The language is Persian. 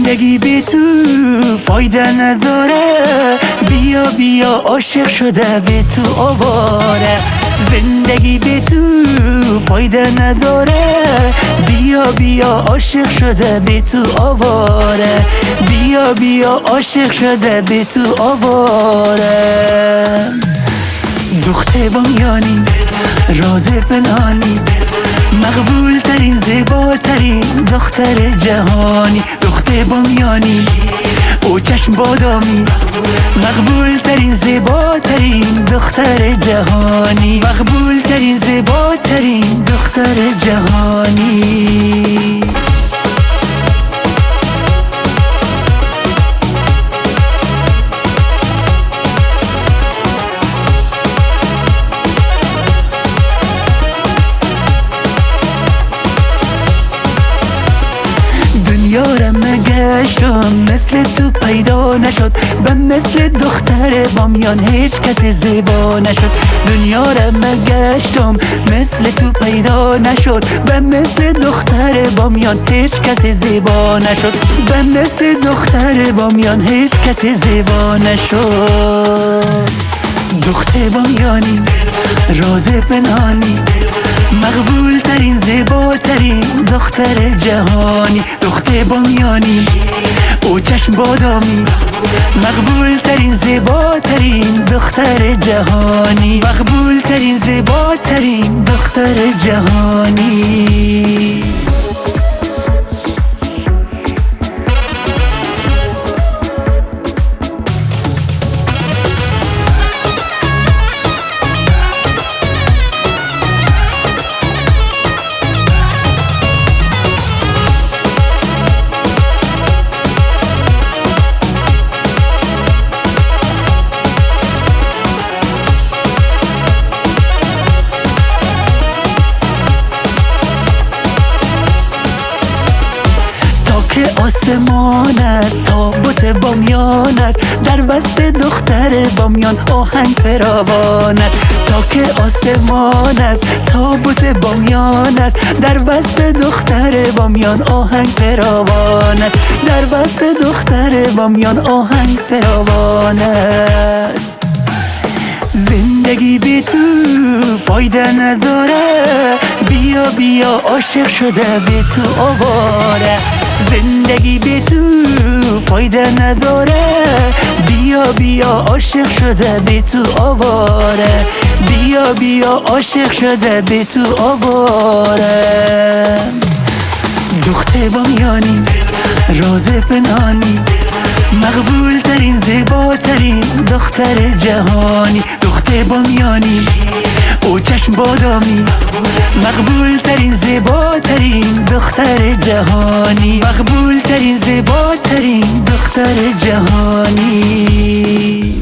زندگی بی تو فایده نداره، بیا بیا عاشق شده بی تو آواره. زندگی بی تو فایده نداره، بیا بیا عاشق شده بی تو آواره. بیا بیا عاشق شده بی تو آواره. دختر بامیانی راز پنهانی، مقبول ترین زیباترین دختر جهانی. دختر بامیانی او چشم بادامی، مقبول ترین زیباترین دختر جهانی. مقبول ترین زیباترین دختر جهانی. یارم مگشتم مثل تو پیدا نشد، به مثل دختر بامیان هیچ کسی زیبا نشد. دنیا را مگشتم مثل تو پیدا نشد، به مثل دختر بامیان هیچ کسی زیبا نشد. به مثل دختر بامیان هیچ کسی زیبا نشد. دختر بامیانی راز پنهانی، مقبول ترین زیباترین دختر جهانی. دختر بامیانی او چشم بادامی، مقبول ترین زیباترین دختر جهانی. مقبول ترین زیباترین دختر جهانی. آسمان است تابوت بامیان است، در وسط دختر بامیان آهنگ فراوان است. تا که آسمان است تابوت بامیان است، در وسط دختر بامیان آهنگ فراوان است. در وسط دختر بامیان آهنگ فراوان است. زندگی بی تو فایده نداره، بیا بیا عاشق شده بی تو آواره. زندگی بی تو فایده نداره، بیا بیا عاشق شده بی تو آواره. بیا بیا عاشق شده بی تو آواره. دختر بامیانی راز پنهانی، مقبول ترین زیباترین دختر جهانی. دختر بامیانی او چشم بادامی، مقبول ترین زیباترین دختر جهانی. مقبول ترین زیباترین دختر جهانی.